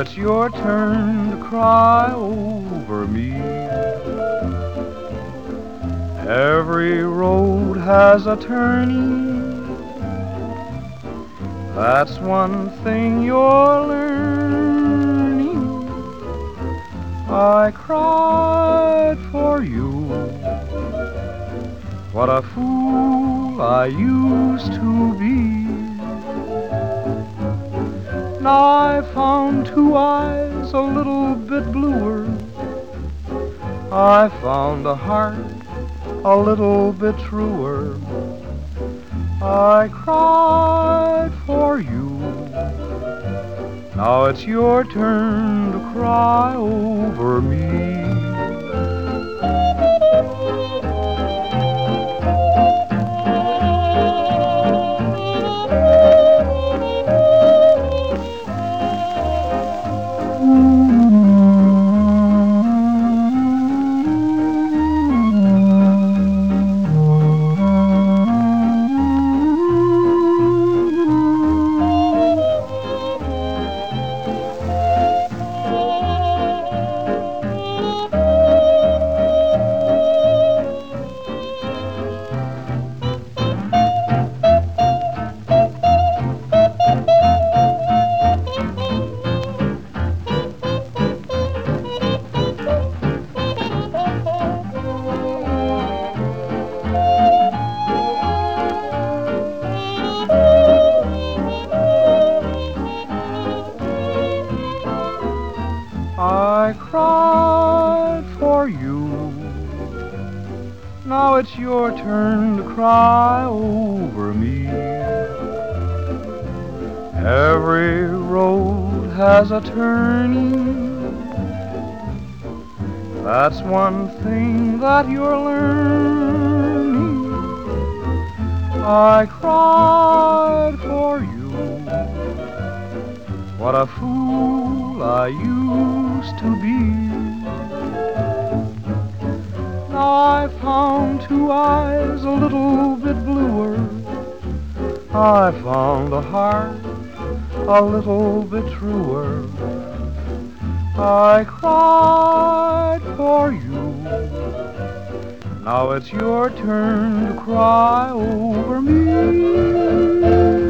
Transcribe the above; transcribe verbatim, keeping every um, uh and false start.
it's your turn to cry over me. Every road has a turning, that's one thing you're learning. I cried for you, what a fool I used to be. Now I found two eyes a little bit bluer, I found a heart a little bit truer. I cried for you, now it's your turn to cry over me. I cried for you, now it's your turn to cry over me. Every road has a turning, that's one thing that you're learning. I cried for you, what a fool I used to be. Now I found two eyes a little bit bluer, I found a heart a little bit truer. I cried for you, now it's your turn to cry over me.